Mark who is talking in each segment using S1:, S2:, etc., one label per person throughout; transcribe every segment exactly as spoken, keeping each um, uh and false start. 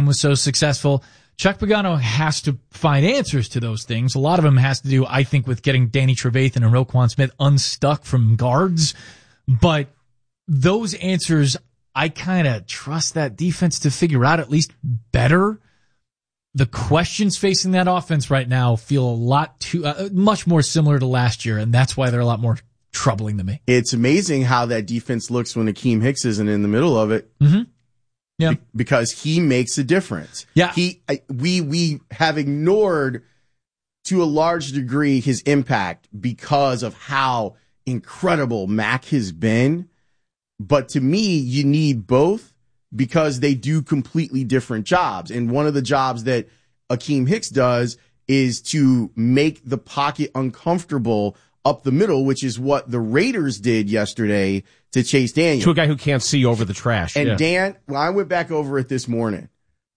S1: was so successful. Chuck Pagano has to find answers to those things. A lot of them has to do, I think, with getting Danny Trevathan and Roquan Smith unstuck from guards. But those answers, I kind of trust that defense to figure out at least better. The questions facing that offense right now feel a lot too, uh, much more similar to last year, and that's why they're a lot more troubling to me.
S2: It's amazing how that defense looks when Akeem Hicks isn't in the middle of it.
S1: Mm-hmm. Yeah,
S2: Be- because he makes a difference.
S1: Yeah,
S2: he I, we we have ignored to a large degree his impact because of how incredible Mac has been. But to me, you need both because they do completely different jobs. And one of the jobs that Akeem Hicks does is to make the pocket uncomfortable up the middle, which is what the Raiders did yesterday to Chase Daniel.
S3: To a guy who can't see over the trash.
S2: And
S3: yeah.
S2: Dan, when I went back over it this morning,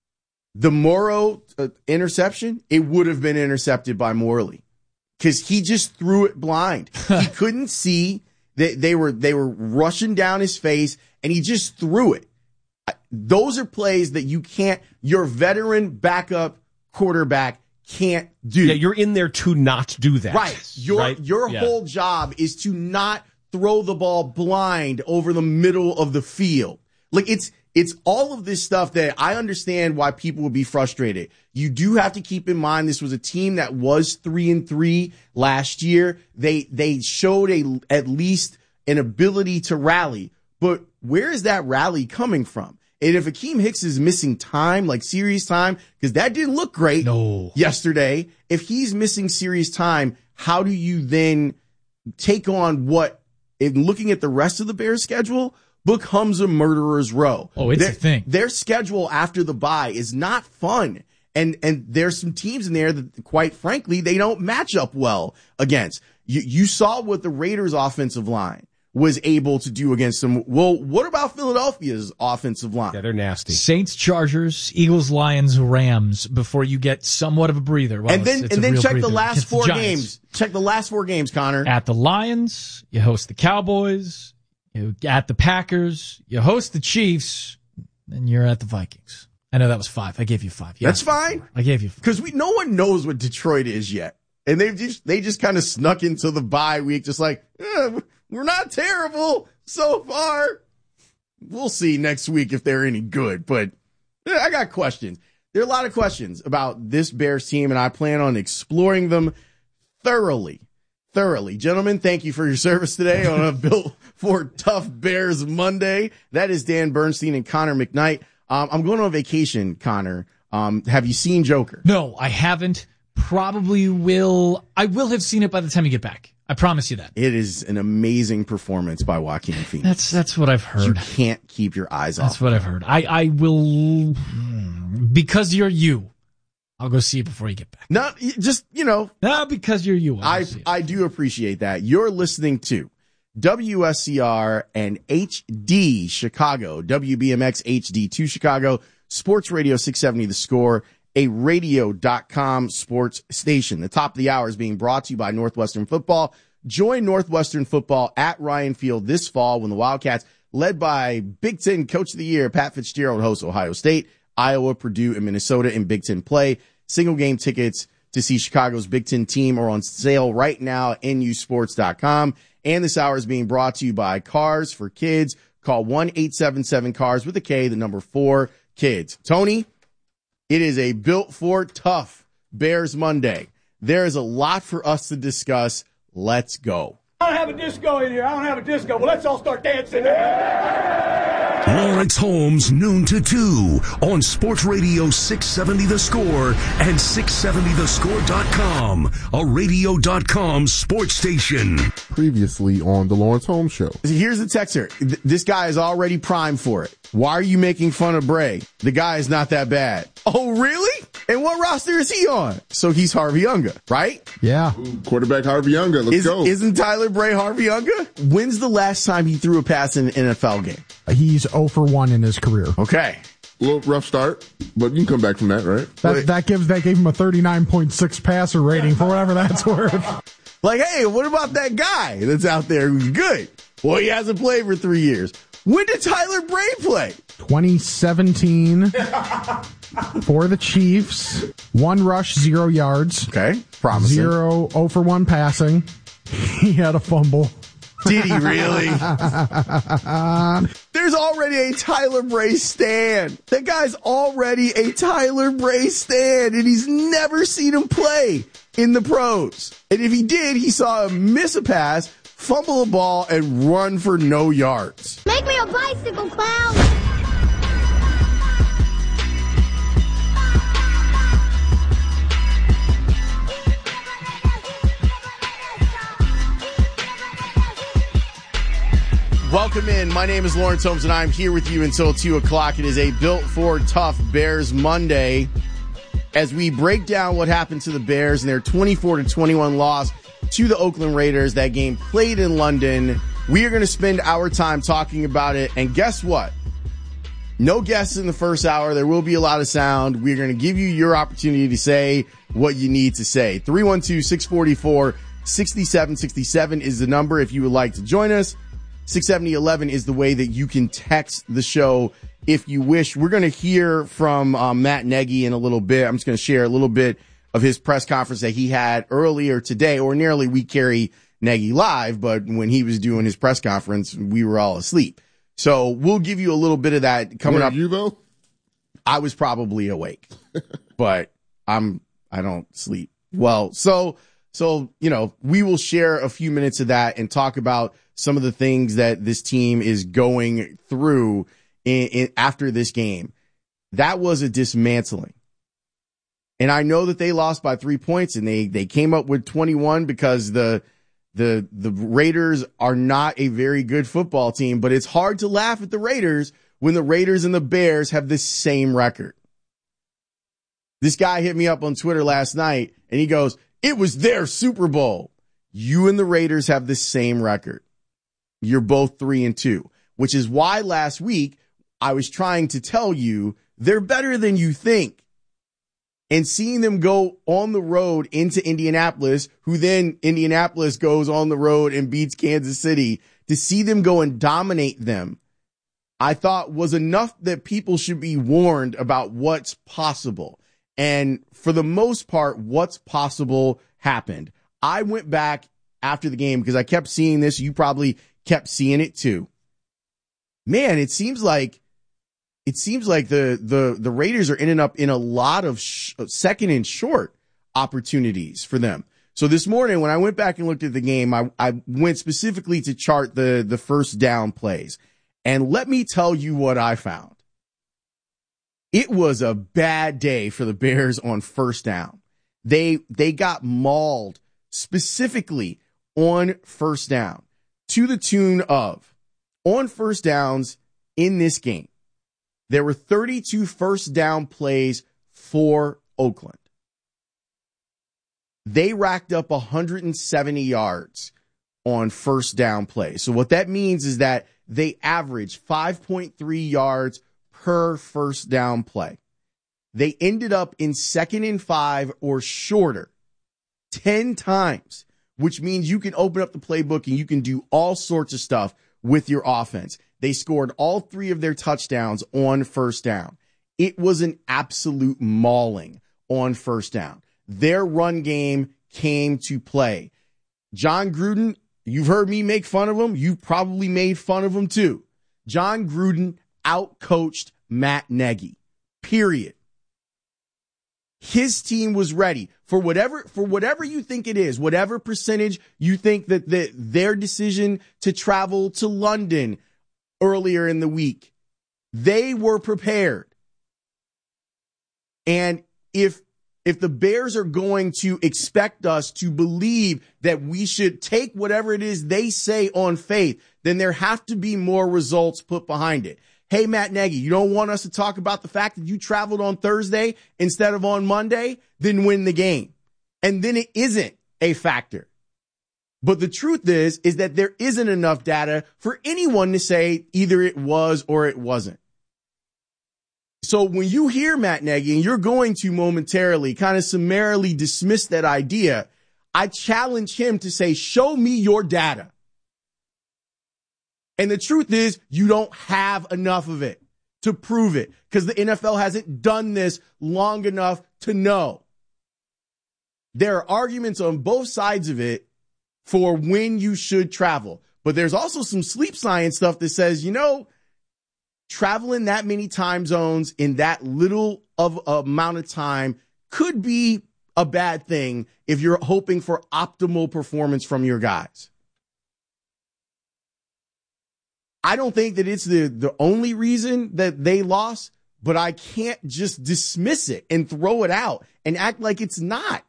S2: the Morrow uh, interception, it would have been intercepted by Morley because he just threw it blind. He couldn't see that they were, they were rushing down his face and he just threw it. Those are plays that you can't, your veteran backup quarterback can't do.
S3: Yeah, you're in there to not do that.
S2: Right. Your,
S3: right?
S2: your
S3: yeah.
S2: whole job is to not throw the ball blind over the middle of the field. Like it's, it's all of this stuff that I understand why people would be frustrated. You do have to keep in mind this was a team that was three and three last year. They, they showed a, at least an ability to rally, but where is that rally coming from? And if Akeem Hicks is missing time, like serious time, because that didn't look great
S1: no.
S2: yesterday, if he's missing serious time, how do you then take on what, in looking at the rest of the Bears schedule, becomes a murderer's row?
S1: Oh, it's
S2: their,
S1: a thing.
S2: Their schedule after the bye is not fun. And, and there's some teams in there that, quite frankly, they don't match up well against. You, you saw what the Raiders' offensive line was able to do against them. Well, what about Philadelphia's offensive line?
S3: Yeah, they're nasty.
S1: Saints, Chargers, Eagles, Lions, Rams before you get somewhat of a breather. Well,
S2: and then,
S1: it's, it's
S2: and then check
S1: breather.
S2: the last
S1: It's
S2: four
S1: the
S2: games. Check the last four games, Connor.
S1: At the Lions, you host the Cowboys. You at the Packers, you host the Chiefs, and you're at the Vikings. I know that was five. I gave you five.
S2: That's fine.
S1: I gave you five.
S2: Because we no one knows what Detroit is yet, and they just they just kind of snuck into the bye week, just like eh, we're not terrible so far. We'll see next week if they're any good, but eh, I got questions. There are a lot of questions about this Bears team, and I plan on exploring them thoroughly. Thoroughly. Gentlemen, thank you for your service today on a Built for Tough Bears Monday. That is Dan Bernstein and Connor McKnight. Um, I'm going on vacation, Connor. Um, have you seen Joker?
S1: No, I haven't. Probably will. I will have seen it by the time you get back. I promise you that.
S2: It is an amazing performance by Joaquin Phoenix.
S1: That's that's what I've heard.
S2: You can't keep your eyes off.
S1: That's what I've heard. I, I will, because you're you, I'll go see it before you get back.
S2: Not just, you know.
S1: No, because you're you.
S2: I I do appreciate that. You're listening to W S C R and H D Chicago, W B M X H D two Chicago, Sports Radio six seventy The Score, a radio dot com sports station. The top of the hour is being brought to you by Northwestern Football. Join Northwestern Football at Ryan Field this fall when the Wildcats, led by Big Ten Coach of the Year Pat Fitzgerald, host Ohio State, Iowa, Purdue, and Minnesota in Big Ten play. Single game tickets to see Chicago's Big Ten team are on sale right now at N U sports dot com. And this hour is being brought to you by Cars for Kids. Call one eight seven seven CARS with a K, the number four, kids. Tony, it is a Built for Tough Bears Monday. There is a lot for us to discuss. Let's go.
S4: I don't have a disco in here. I don't have a disco. Well, let's all start dancing.
S5: Lawrence Holmes, noon to two on Sports Radio six seventy The Score and six seventy the score dot com, a radio dot com sports station.
S6: Previously on the Lawrence Holmes Show.
S2: Here's the text here. This guy is already primed for it. Why are you making fun of Bray? The guy is not that bad. Oh, really? And what roster is he on? So he's Harvey Unga, right?
S6: Yeah.
S7: Ooh, quarterback Harvey Unga. Let's
S2: is,
S7: go.
S2: Isn't Tyler Bray Harvey Unga? When's the last time he threw a pass in an N F L game?
S8: He's zero for one in his career.
S2: Okay.
S7: A little rough start, but you can come back from that, right?
S8: That, that gives that gave him a thirty-nine point six passer rating for whatever that's worth.
S2: Like, hey, what about that guy that's out there who's good? Well, he hasn't played for three years. When did Tyler Bray play?
S8: twenty seventeen for the Chiefs. One rush, zero yards.
S2: Okay, promising.
S8: Zero, oh for one passing. He had a fumble.
S2: Did he really? There's already a Tyler Bray stand. That guy's already a Tyler Bray stand, and he's never seen him play in the pros. And if he did, he saw him miss a pass, fumble a ball, and run for no yards.
S9: Make me a bicycle clown!
S2: Welcome in. My name is Lawrence Holmes, and I'm here with you until two o'clock. It is a Built for Tough Bears Monday as we break down what happened to the Bears and their twenty-four to twenty-one loss to the Oakland Raiders. That game played in London. We are going to spend our time talking about it, and guess what? No guests in the first hour. There will be a lot of sound. We're going to give you your opportunity to say what you need to say. three one two, six four four, six seven six seven is the number if you would like to join us. six seventy eleven is the way that you can text the show if you wish. We're going to hear from um, Matt Nagy in a little bit. I'm just going to share a little bit of his press conference that he had earlier today. Ordinarily, we carry Nagy live, but when he was doing his press conference, we were all asleep. So we'll give you a little bit of that coming
S7: Were
S2: up.
S7: You though?
S2: I was probably awake, but I'm I don't sleep well. So so you know we will share a few minutes of that and talk about some of the things that this team is going through in, in, after this game. That was a dismantling. And I know that they lost by three points and they, they came up with twenty-one because the, the, the Raiders are not a very good football team, but it's hard to laugh at the Raiders when the Raiders and the Bears have the same record. This guy hit me up on Twitter last night and he goes, "It was their Super Bowl." You and the Raiders have the same record. You're both three and two, which is why last week I was trying to tell you they're better than you think. And seeing them go on the road into Indianapolis, who then Indianapolis goes on the road and beats Kansas City, to see them go and dominate them, I thought was enough that people should be warned about what's possible. And for the most part, what's possible happened. I went back after the game because I kept seeing this. You probably kept seeing it too. Man, it seems like it seems like the the the Raiders are ending up in a lot of sh- second and short opportunities for them. So this morning when I went back and looked at the game, I, I went specifically to chart the the first down plays. And let me tell you what I found. It was a bad day for the Bears on first down. They they got mauled specifically on first down to the tune of, on first downs in this game, there were thirty-two first down plays for Oakland. They racked up one hundred seventy yards on first down plays. So what that means is that they averaged five point three yards per first down play. They ended up in second and five or shorter ten times, which means you can open up the playbook and you can do all sorts of stuff with your offense. They scored all three of their touchdowns on first down. It was an absolute mauling on first down. Their run game came to play. John Gruden, you've heard me make fun of him. You've probably made fun of him too. John Gruden outcoached Matt Nagy, period. His team was ready for whatever, for whatever you think it is, whatever percentage you think that the, their decision to travel to London earlier in the week, they were prepared. And if, if the Bears are going to expect us to believe that we should take whatever it is they say on faith, then there have to be more results put behind it. Hey, Matt Nagy, you don't want us to talk about the fact that you traveled on Thursday instead of on Monday? Then win the game. And then it isn't a factor. But the truth is, is that there isn't enough data for anyone to say either it was or it wasn't. So when you hear Matt Nagy and you're going to momentarily kind of summarily dismiss that idea, I challenge him to say, show me your data. And the truth is, you don't have enough of it. to prove it because the N F L hasn't done this long enough to know. There are arguments on both sides of it for when you should travel. But there's also some sleep science stuff that says, you know, traveling that many time zones in that little of amount of time could be a bad thing if you're hoping for optimal performance from your guys. I don't think that it's the, the only reason that they lost, but I can't just dismiss it and throw it out and act like it's not.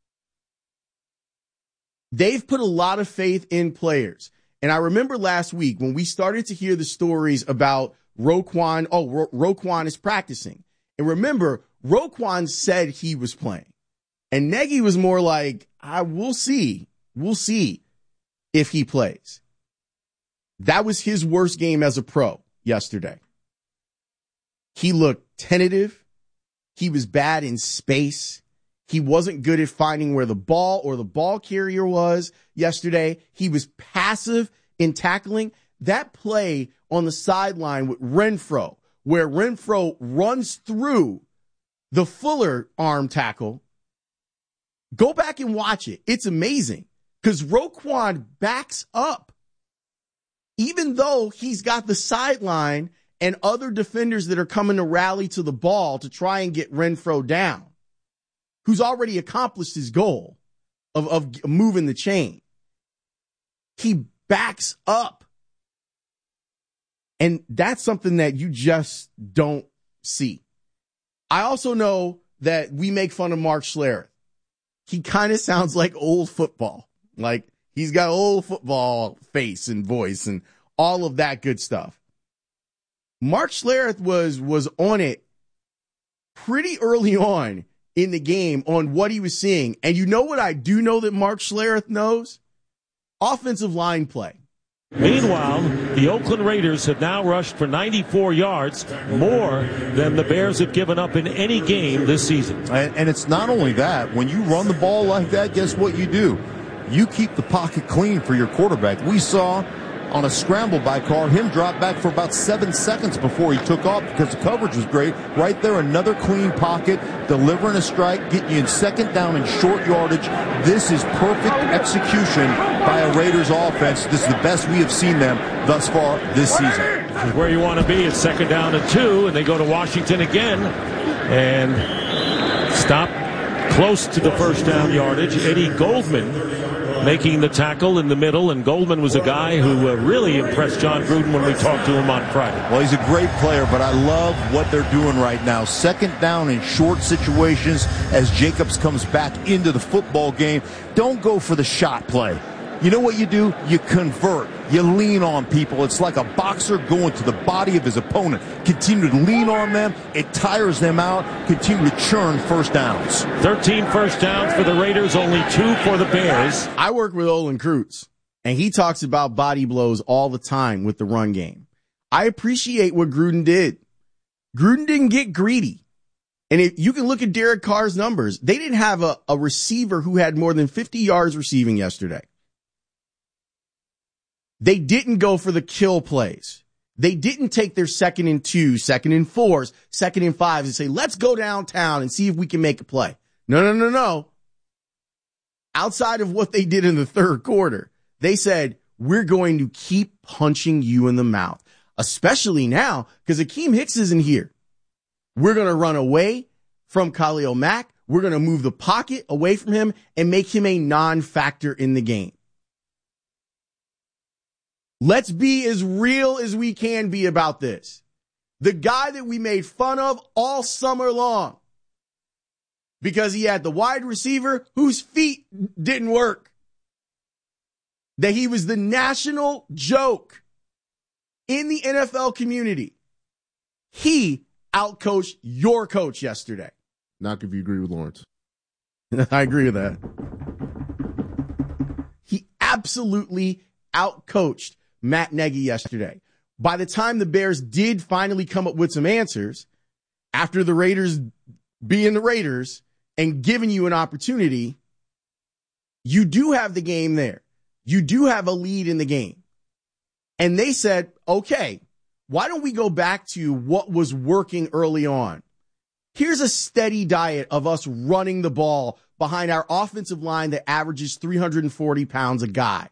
S2: They've put a lot of faith in players. And I remember last week when we started to hear the stories about Roquan. Oh, Ro- Roquan is practicing. And remember, Roquan said he was playing. And Nagy was more like, I will see. We'll see if he plays. That was his worst game as a pro yesterday. He looked tentative. He was bad in space. He wasn't good at finding where the ball or the ball carrier was yesterday. He was passive in tackling. That play on the sideline with Renfro, where Renfro runs through the Fuller arm tackle, go back and watch it. It's amazing because Roquan backs up. Even though he's got the sideline and other defenders that are coming to rally to the ball to try and get Renfro down, who's already accomplished his goal of, of moving the chain. He backs up. And that's something that you just don't see. I also know that we make fun of Mark Schlereth. He kind of sounds like old football. Like he's got old football face and voice and all of that good stuff. Mark Schlereth was, was on it pretty early on in the game on what he was seeing. And you know what I do know that Mark Schlereth knows? Offensive line play.
S10: Meanwhile, the Oakland Raiders have now rushed for ninety-four yards, more than the Bears have given up in any game this season.
S11: And, and it's not only that. When you run the ball like that, guess what you do? You keep the pocket clean for your quarterback. We saw on a scramble by Carr him drop back for about seven seconds before he took off because the coverage was great. Right there, another clean pocket, delivering a strike, getting you in second down and short yardage. This is perfect execution by a Raiders offense. This is the best we have seen them thus far this season.
S10: This is where you want to be. It's second down and two, and they go to Washington again and stop close to the first down yardage. Eddie Goldman making the tackle in the middle, and Goldman was a guy who uh, really impressed John Gruden when we talked to him on Friday.
S11: Well, he's a great player, but I love what they're doing right now. Second down in short situations as Jacobs comes back into the football game. Don't go for the shot play. You know what you do? You convert. You lean on people. It's like a boxer going to the body of his opponent. Continue to lean on them. It tires them out. Continue to churn first downs.
S10: thirteen first downs for the Raiders, only two for the Bears.
S2: I work with Olin Kreutz, and he talks about body blows all the time with the run game. I appreciate what Gruden did. Gruden didn't get greedy. And if you can look at Derek Carr's numbers, they didn't have a, a receiver who had more than fifty yards receiving yesterday. They didn't go for the kill plays. They didn't take their second and two, second and fours, second and fives and say, let's go downtown and see if we can make a play. No, no, no, no. Outside of what they did in the third quarter, they said, we're going to keep punching you in the mouth, especially now because Akeem Hicks isn't here. We're going to run away from Khalil Mack. We're going to move the pocket away from him and make him a non-factor in the game. Let's be as real as we can be about this. The guy that we made fun of all summer long because he had the wide receiver whose feet didn't work. That he was the national joke in the N F L community. He outcoached your coach yesterday.
S6: Not if you agree with Lawrence.
S2: I agree with that. He absolutely outcoached Matt Nagy yesterday. By the time the Bears did finally come up with some answers, after the Raiders being the Raiders and giving you an opportunity, you do have the game there. You do have a lead in the game. And they said, okay, why don't we go back to what was working early on? Here's a steady diet of us running the ball behind our offensive line that averages three hundred forty pounds a guy.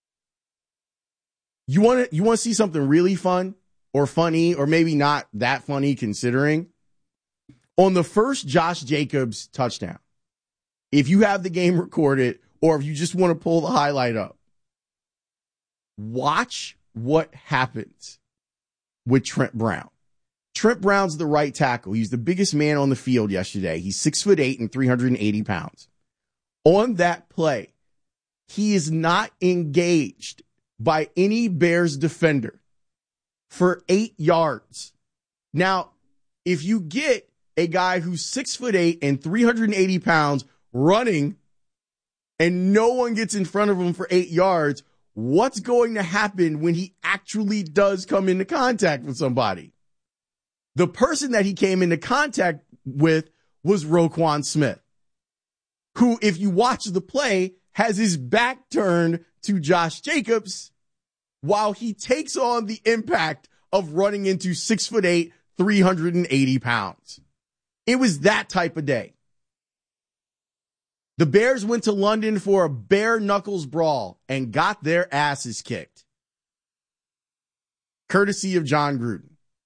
S2: You want to you want to see something really fun or funny, or maybe not that funny considering? On the first Josh Jacobs touchdown, if you have the game recorded or if you just want to pull the highlight up, watch what happens with Trent Brown. Trent Brown's the right tackle. He's the biggest man on the field yesterday. He's six foot eight and three hundred eighty pounds. On that play, he is not engaged by any Bears defender for eight yards. Now, if you get a guy who's six foot eight and three hundred eighty pounds running and no one gets in front of him for eight yards, what's going to happen when he actually does come into contact with somebody? The person that he came into contact with was Roquan Smith, who, if you watch the play, has his back turned to Josh Jacobs while he takes on the impact of running into six foot eight, three hundred eighty pounds. It was that type of day. The Bears went to London for a bare knuckles brawl and got their asses kicked. Courtesy of John Gruden.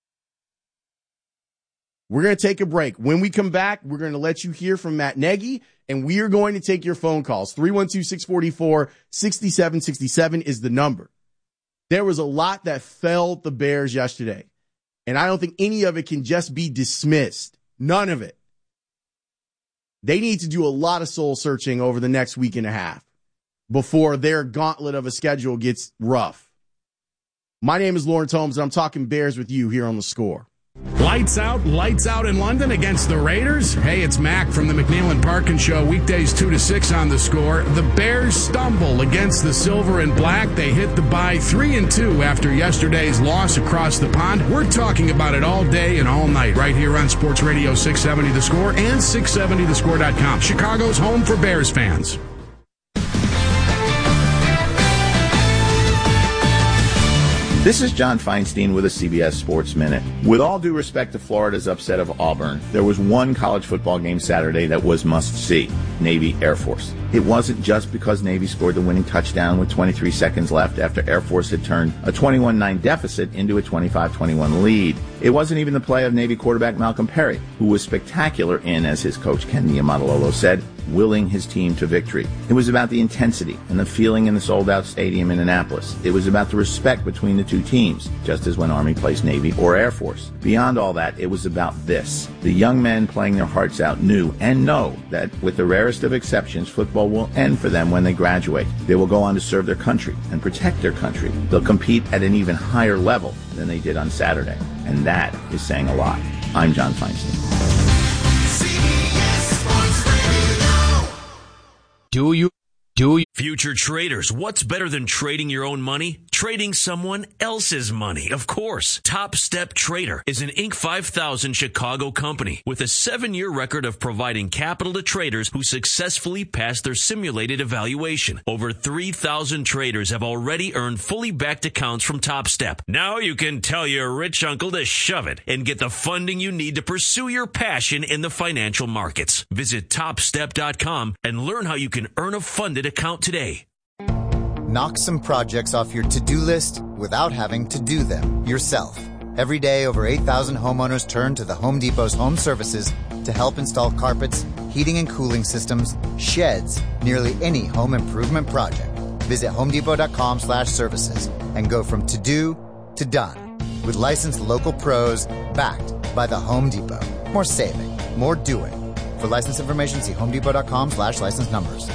S2: We're going to take a break. When we come back, we're going to let you hear from Matt Nagy, and we are going to take your phone calls. three one two, six four four, six seven six seven is the number. There was a lot that felled the Bears yesterday, and I don't think any of it can just be dismissed. None of it. They need to do a lot of soul searching over the next week and a half before their gauntlet of a schedule gets rough. My name is Lawrence Holmes, and I'm talking Bears with you here on The Score.
S12: Lights out, lights out in London against the Raiders. Hey, it's Mac from the McNeil and Parkin Show, weekdays two to six on The Score. The Bears stumble against the Silver and Black. They hit the bye three and two after yesterday's loss across the pond. We're talking about it all day and all night right here on Sports Radio six seventy The Score and six seventy the score dot com. Chicago's home for Bears fans.
S13: This is John Feinstein with a C B S Sports Minute. With all due respect to Florida's upset of Auburn, there was one college football game Saturday that was must-see, Navy Air Force. It wasn't just because Navy scored the winning touchdown with twenty-three seconds left after Air Force had turned a twenty-one nine deficit into a twenty-five twenty-one lead. It wasn't even the play of Navy quarterback Malcolm Perry, who was spectacular in, as his coach Ken Niumatalolo said, willing his team to victory. It was about the intensity and the feeling in the sold-out stadium in Annapolis. It was about the respect between the two teams, just as when Army plays Navy or Air Force. Beyond all that, it was about this. The young men playing their hearts out knew and know that, with the rarest of exceptions, football will end for them when they graduate. They will go on to serve their country and protect their country. They'll compete at an even higher level than they did on Saturday. And that is saying a lot. I'm John Feinstein.
S14: Do you? Do you? Future traders, what's better than trading your own money? Trading someone else's money, of course. Top Step Trader is an Inc five thousand Chicago company with a seven-year record of providing capital to traders who successfully passed their simulated evaluation. Over three thousand traders have already earned fully backed accounts from Top Step. Now you can tell your rich uncle to shove it and get the funding you need to pursue your passion in the financial markets. Visit top step dot com and learn how you can earn a funded account today.
S15: Knock some projects off your to-do list without having to do them yourself. Every day, over eight thousand homeowners turn to the Home Depot's home services to help install carpets, heating and cooling systems, sheds, nearly any home improvement project. Visit home depot dot com slash services and go from to-do to done. With licensed local pros backed by the Home Depot. More saving, more doing. For license information, see home depot dot com slash license numbers.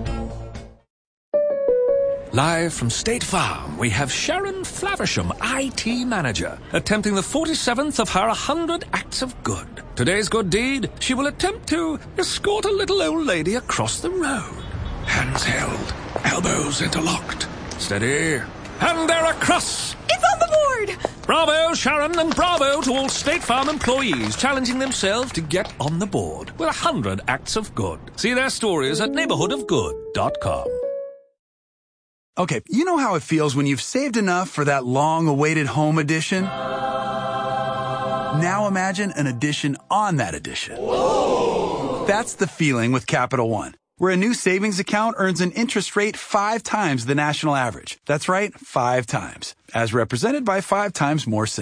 S16: Live from State Farm, we have Sharon Flaversham, I T Manager, attempting the forty-seventh of her one hundred acts of good. Today's good deed, she will attempt to escort a little old lady across the road. Hands held, elbows interlocked. Steady. And they're across!
S17: It's on the board!
S16: Bravo, Sharon, and bravo to all State Farm employees challenging themselves to get on the board with one hundred acts of good. See their stories at neighborhood of good dot com.
S17: Okay, you know how it feels when you've saved enough for that long-awaited home edition? Now imagine an addition on that addition. Whoa. That's the feeling with Capital One, where a new savings account earns an interest rate five times the national average. That's right, five times, as represented by five times more savings.